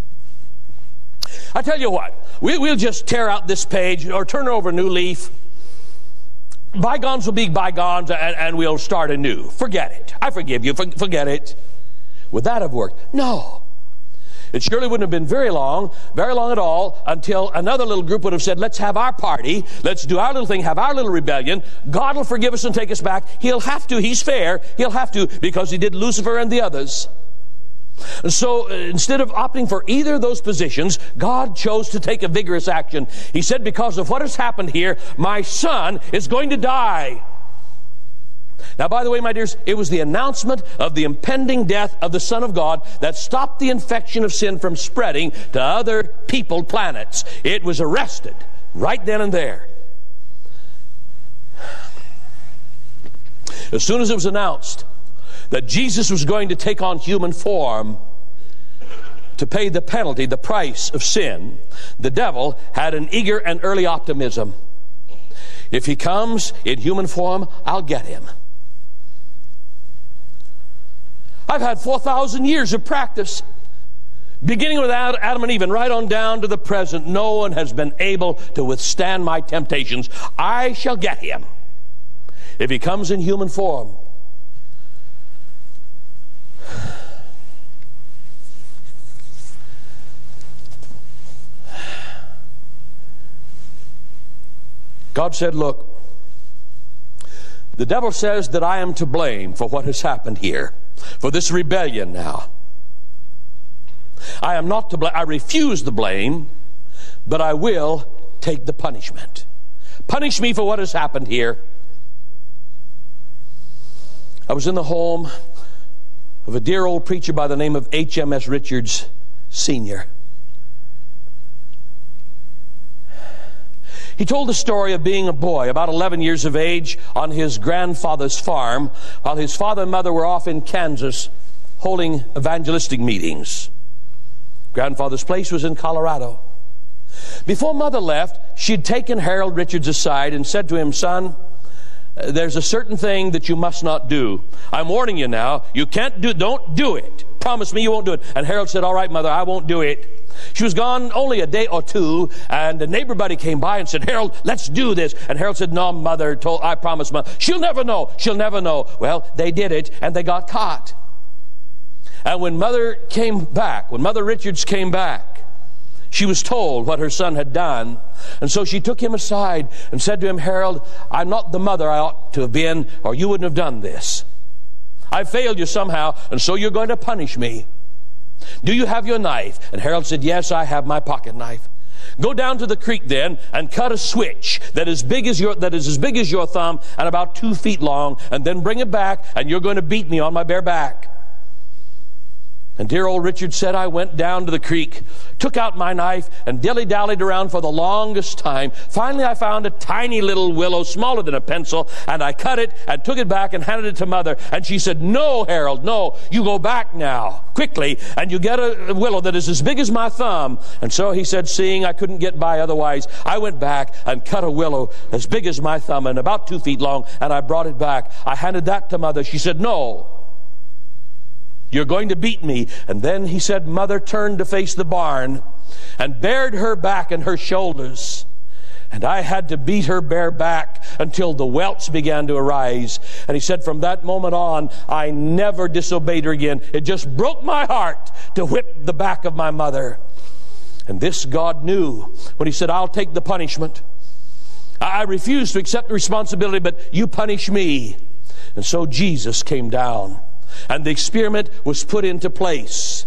I tell you what, we'll just tear out this page or turn over a new leaf. Bygones will be bygones, and we'll start anew. Forget it. I forgive you. Forget it. Would that have worked? No. It surely wouldn't have been very long at all, until another little group would have said, let's have our party, let's do our little thing, have our little rebellion. God will forgive us and take us back. He'll have to. He's fair. He'll have to, because he did Lucifer and the others. And so instead of opting for either of those positions, God chose to take a vigorous action. He said, because of what has happened here, my son is going to die. Now, by the way, my dears, it was the announcement of the impending death of the Son of God that stopped the infection of sin from spreading to other people, planets. It was arrested right then and there. As soon as it was announced that Jesus was going to take on human form to pay the penalty, the price of sin, the devil had an eager and early optimism. If he comes in human form, I'll get him. I've had 4,000 years of practice, beginning with Adam and Eve and right on down to the present. No one has been able to withstand my temptations. I shall get him if he comes in human form. God said, look, the devil says that I am to blame for what has happened here, for this rebellion now. I am not to blame. I refuse the blame, but I will take the punishment. Punish me for what has happened here. I was in the home of a dear old preacher by the name of H.M.S. Richards Sr. He told the story of being a boy, about 11 years of age, on his grandfather's farm, while his father and mother were off in Kansas holding evangelistic meetings. Grandfather's place was in Colorado. Before mother left, she'd taken Harold Richards aside and said to him, son, there's a certain thing that you must not do. I'm warning you now. You can't do, don't do it. Promise me you won't do it. And Harold said, all right, mother, I won't do it. She was gone only a day or two, and a neighbor buddy came by and said, Harold, let's do this. And Harold said, no, mother, I promise, mother. She'll never know. She'll never know. Well, they did it, and they got caught. And when mother Richards came back, she was told what her son had done. And so she took him aside and said to him, Harold, I'm not the mother I ought to have been, or you wouldn't have done this. I failed you somehow, and so you're going to punish me. Do you have your knife? And Harold said, yes, I have my pocket knife. Go down to the creek then and cut a switch that is as big as your thumb and about 2 feet long, and then bring it back, and you're going to beat me on my bare back. And dear old Richard said, I went down to the creek, took out my knife, and dilly-dallied around for the longest time. Finally, I found a tiny little willow, smaller than a pencil, and I cut it and took it back and handed it to Mother. And she said, no, Harold, no, you go back now, quickly, and you get a willow that is as big as my thumb. And so he said, seeing I couldn't get by otherwise, I went back and cut a willow as big as my thumb and about 2 feet long, and I brought it back. I handed that to Mother. She said, no, you're going to beat me. And then he said, Mother turned to face the barn and bared her back and her shoulders. And I had to beat her bare back until the welts began to arise. And he said, from that moment on, I never disobeyed her again. It just broke my heart to whip the back of my mother. And this God knew when he said, I'll take the punishment. I refuse to accept the responsibility, but you punish me. And so Jesus came down. And the experiment was put into place.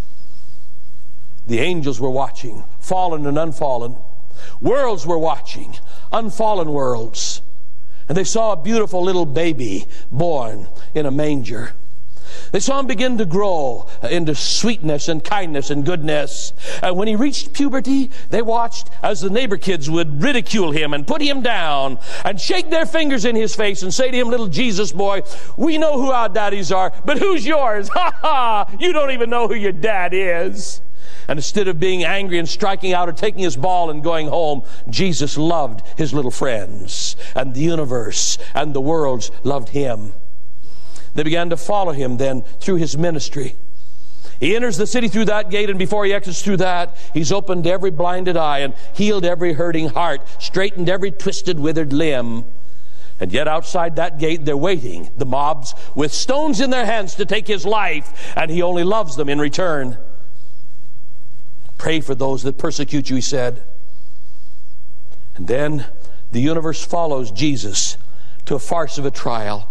The angels were watching, fallen and unfallen. Worlds were watching, unfallen worlds. And they saw a beautiful little baby born in a manger. They saw him begin to grow into sweetness and kindness and goodness. And when he reached puberty, they watched as the neighbor kids would ridicule him and put him down and shake their fingers in his face and say to him, little Jesus boy, we know who our daddies are, but who's yours? Ha ha! You don't even know who your dad is. And instead of being angry and striking out or taking his ball and going home, Jesus loved his little friends. And the universe and the worlds loved him. They began to follow him then through his ministry. He enters the city through that gate, and before he exits through that, he's opened every blinded eye and healed every hurting heart, straightened every twisted, withered limb. And yet outside that gate, they're waiting, the mobs, with stones in their hands to take his life, and he only loves them in return. Pray for those that persecute you, he said. And then the universe follows Jesus to a farce of a trial.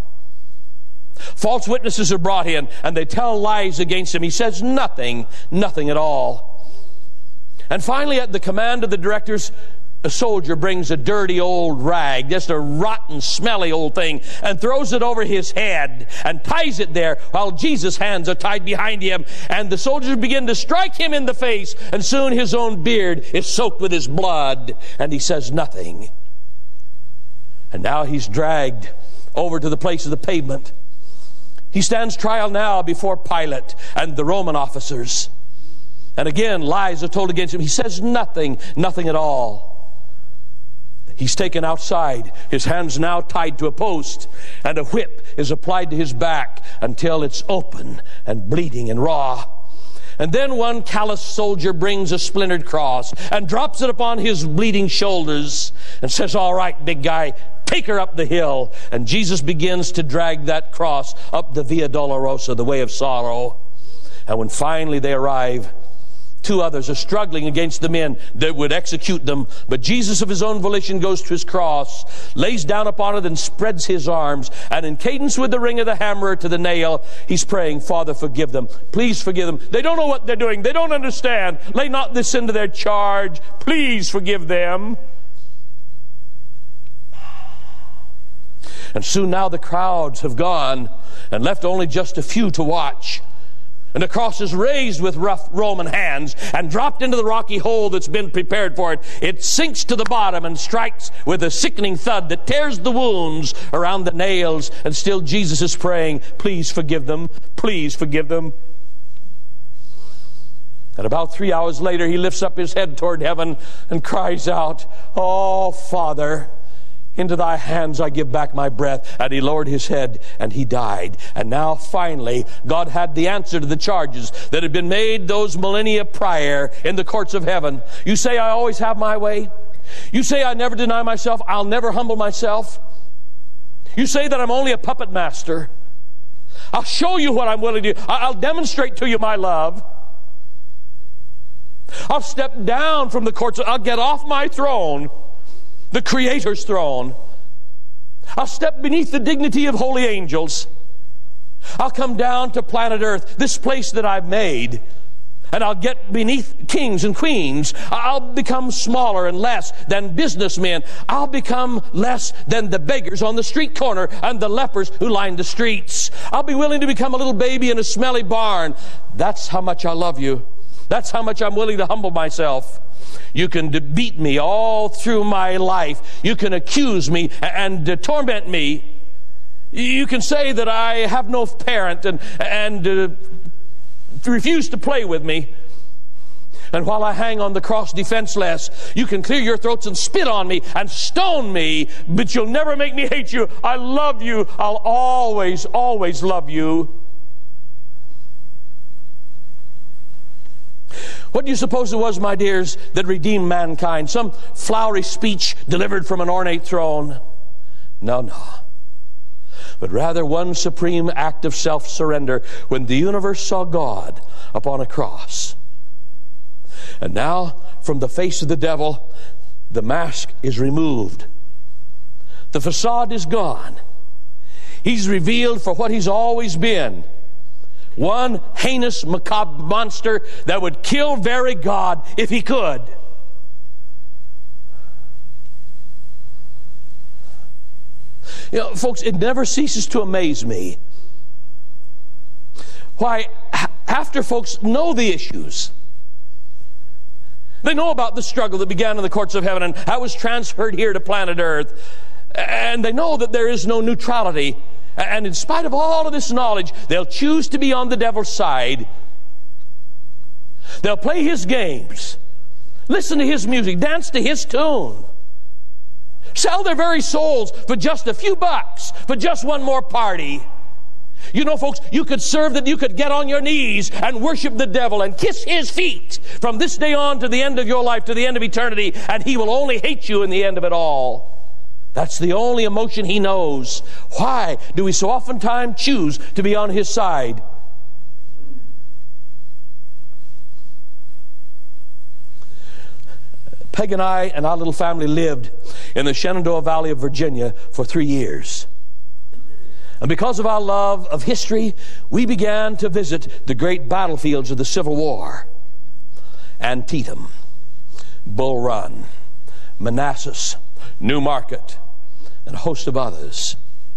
False witnesses are brought in, and they tell lies against him. He says nothing at all. And finally, at the command of the directors, a soldier brings a dirty old rag, just a rotten, smelly old thing, and throws it over his head and ties it there while Jesus' hands are tied behind him. And the soldiers begin to strike him in the face, and soon his own beard is soaked with his blood, and he says nothing. And now he's dragged over to the place of the pavement. He stands trial now before Pilate and the Roman officers. And again, lies are told against him. He says nothing at all. He's taken outside, his hands now tied to a post, and a whip is applied to his back until it's open and bleeding and raw. And then one callous soldier brings a splintered cross and drops it upon his bleeding shoulders and says, all right, big guy, take her up the hill. And Jesus begins to drag that cross up the Via Dolorosa, the way of sorrow. And when finally they arrive, two others are struggling against the men that would execute them. But Jesus, of his own volition, goes to his cross, lays down upon it, and spreads his arms. And in cadence with the ring of the hammer to the nail, he's praying, Father, forgive them. Please forgive them. They don't know what they're doing. They don't understand. Lay not this into their charge. Please forgive them. And soon now the crowds have gone and left only just a few to watch. And the cross is raised with rough Roman hands and dropped into the rocky hole that's been prepared for it. It sinks to the bottom and strikes with a sickening thud that tears the wounds around the nails. And still Jesus is praying, please forgive them, please forgive them. And about 3 hours later, he lifts up his head toward heaven and cries out, oh, Father, into thy hands I give back my breath. And he lowered his head and he died. And now finally God had the answer to the charges that had been made those millennia prior in the courts of heaven. You say I always have my way. You say I never deny myself. I'll never humble myself. You say that I'm only a puppet master. I'll show you what I'm willing to do. I'll demonstrate to you my love. I'll step down from the courts. I'll get off my throne, the Creator's throne. I'll step beneath the dignity of holy angels. I'll come down to planet Earth, this place that I've made. And I'll get beneath kings and queens. I'll become smaller and less than businessmen. I'll become less than the beggars on the street corner and the lepers who line the streets. I'll be willing to become a little baby in a smelly barn. That's how much I love you. That's how much I'm willing to humble myself. You can beat me all through my life. You can accuse me and torment me. You can say that I have no parent and refuse to play with me. And while I hang on the cross defenseless, you can clear your throats and spit on me and stone me, but you'll never make me hate you. I love you. I'll always, always love you. What do you suppose it was, my dears, that redeemed mankind? Some flowery speech delivered from an ornate throne? No. But rather one supreme act of self-surrender when the universe saw God upon a cross. And now, from the face of the devil, the mask is removed. The facade is gone. He's revealed for what he's always been. One heinous, macabre monster that would kill very God if he could. You know, folks, it never ceases to amaze me why, after folks know the issues, they know about the struggle that began in the courts of heaven and how it was transferred here to planet Earth, and they know that there is no neutrality, and in spite of all of this knowledge, they'll choose to be on the devil's side. They'll play his games, listen to his music, dance to his tune. Sell their very souls for just a few bucks, for just one more party. You know, folks, you could serve that, you could get on your knees and worship the devil and kiss his feet from this day on to the end of your life, to the end of eternity, and he will only hate you in the end of it all. That's the only emotion he knows. Why do we so oftentimes choose to be on his side? Peg and I and our little family lived in the Shenandoah Valley of Virginia for 3 years. And because of our love of history, we began to visit the great battlefields of the Civil War. Antietam, Bull Run, Manassas, New Market, and a host of others.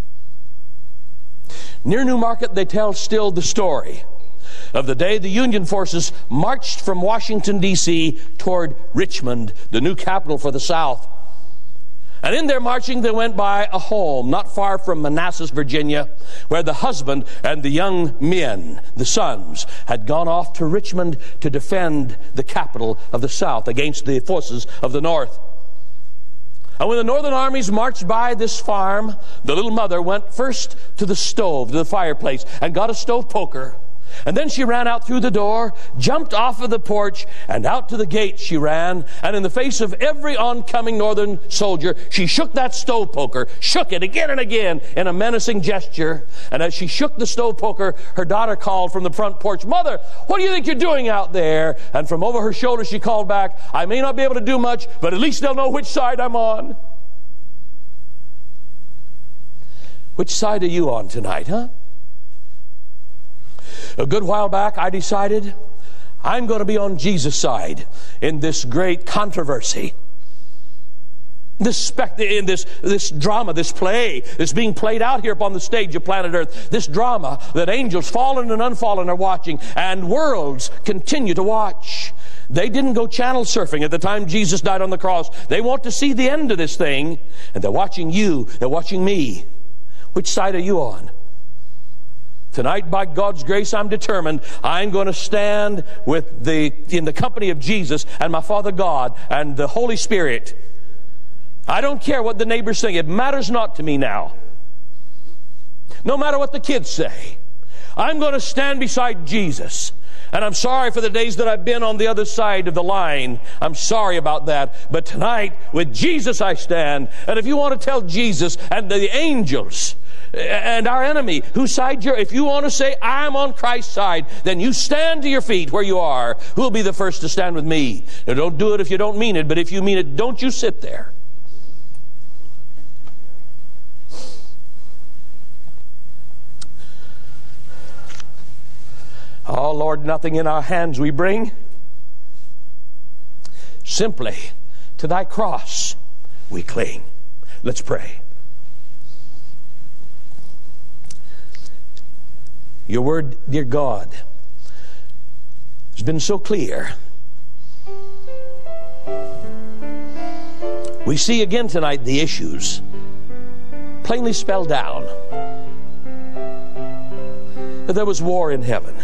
Near New Market, they tell still the story of the day the Union forces marched from Washington, D.C. toward Richmond, the new capital for the South. And in their marching, they went by a home not far from Manassas, Virginia, where the husband and the young men, the sons, had gone off to Richmond to defend the capital of the South against the forces of the North. And when the northern armies marched by this farm, the little mother went first to the stove, to the fireplace, and got a stove poker. And then she ran out through the door, jumped off of the porch, and out to the gate she ran. And in the face of every oncoming northern soldier, she shook that stove poker, shook it again and again in a menacing gesture. And as she shook the stove poker, her daughter called from the front porch, "Mother, what do you think you're doing out there?" And from over her shoulder she called back, "I may not be able to do much, but at least they'll know which side I'm on." Which side are you on tonight, huh? A good while back, I decided I'm going to be on Jesus' side in this great controversy. This drama, this play that's being played out here upon the stage of planet Earth. This drama that angels, fallen and unfallen, are watching, and worlds continue to watch. They didn't go channel surfing at the time Jesus died on the cross. They want to see the end of this thing, and they're watching you, they're watching me. Which side are you on? Tonight, by God's grace, I'm determined I'm going to stand in the company of Jesus and my Father God and the Holy Spirit. I don't care what the neighbors think. It matters not to me now. No matter what the kids say. I'm going to stand beside Jesus. And I'm sorry for the days that I've been on the other side of the line. I'm sorry about that. But tonight, with Jesus I stand. And if you want to tell Jesus and the angels and our enemy whose side you're, if you want to say I'm on Christ's side, then you stand to your feet where you are. Who'll be the first to stand with me? Now, don't do it if you don't mean it, but if you mean it, don't you sit there. Oh, Lord, nothing in our hands we bring. Simply to thy cross we cling. Let's pray. Your word, dear God, has been so clear. We see again tonight the issues plainly spelled down. That there was war in heaven.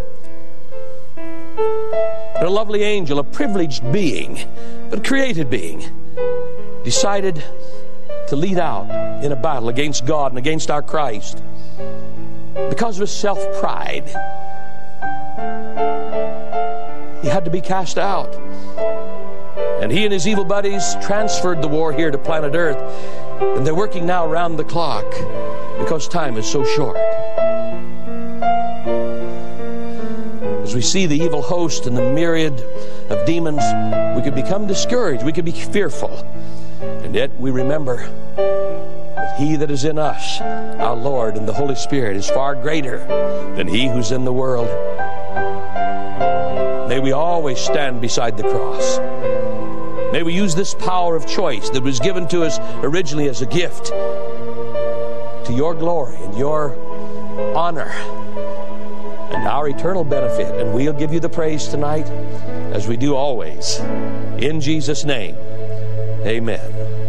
And a lovely angel, a privileged being, but a created being, decided to lead out in a battle against God and against our Christ. Because of his self-pride, he had to be cast out. And he and his evil buddies transferred the war here to planet Earth. And they're working now around the clock because time is so short. As we see the evil host and the myriad of demons, we could become discouraged. We could be fearful. And yet we remember that he that is in us, our Lord and the Holy Spirit, is far greater than he who's in the world. May we always stand beside the cross. May we use this power of choice that was given to us originally as a gift to your glory and your honor and our eternal benefit. And we'll give you the praise tonight as we do always. In Jesus' name, amen.